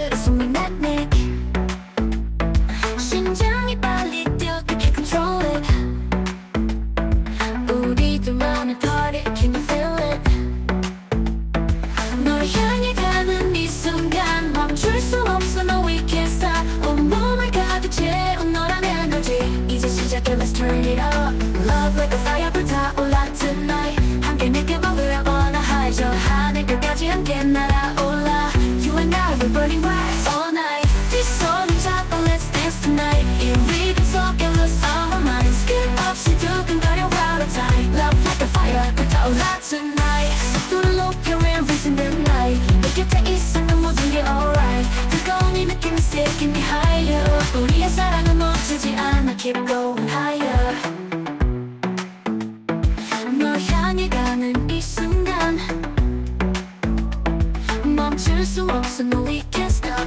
들어 숨이 맺네. 심장이 빨리 뛰어 I can't control it. 우리들만의 party can you feel it? 널 향해 가는 이 순간 멈출 수 없어 no we can't stop. 온몸을 가득 채운 너란 에너지 이제 시작해 let's turn it up. Love like a fire 불타올라 tonight. 함께 느껴봐 we're on a high. 저 하늘 끝까지 함께 날아올라. You and I we're burning bright all night. 네 손을 잡고 let's dance tonight. 이 rhythm 속에 lose our minds. 끝없이 두근거려 out of time. Love like a fire 불타올라 tonight. 속도를 높여 we're racing the night. 내 곁에 있으면 모든 게 alright. 뜨거운 이 느낌이 taking me higher. 우리의 사랑은 멈추지 않아 keep going higher. 널 향해 가는 이 순간 멈출 수 없어 no we can't stop.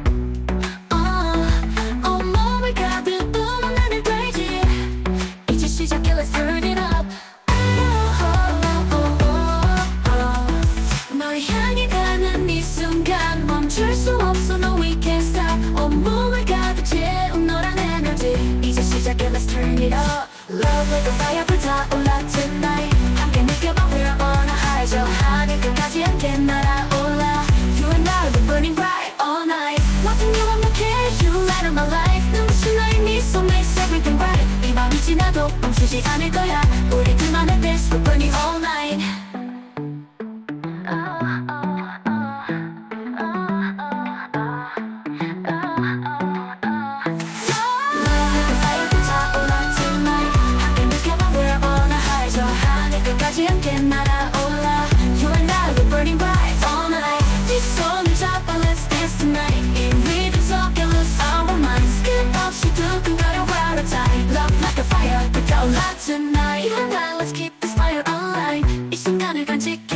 온몸을 가득 부은 하늘 달지 이제 시작해 let's turn it up. 널 향해 가는 이 순간 멈출 수 없어 no we can't stop. 온몸을 가득 채운 너란 에너지 이제 시작해 let's turn it up. Love like a fire 불타올라 tonight. 함께 느껴봐 we're on a high. 저 하늘 끝까지 함께 날아올라. You and I we're burning bright all night. Nothing you 완벽해 you light up my life. 눈부신 너의 미소 makes everything right. 이 밤이 지나도 멈추지 않을 거야. 우리 둘만의 dance we're burning all night. 함께 날아올라. You and I we're burning bright all night. 네 손을 잡아 let's dance tonight. 이 rhythm 속에 lose our minds. 끝없이 두근거려 out of time. Love like a fire 불타올라 tonight. You and I let's keep this fire alive. 이 순간을 간직해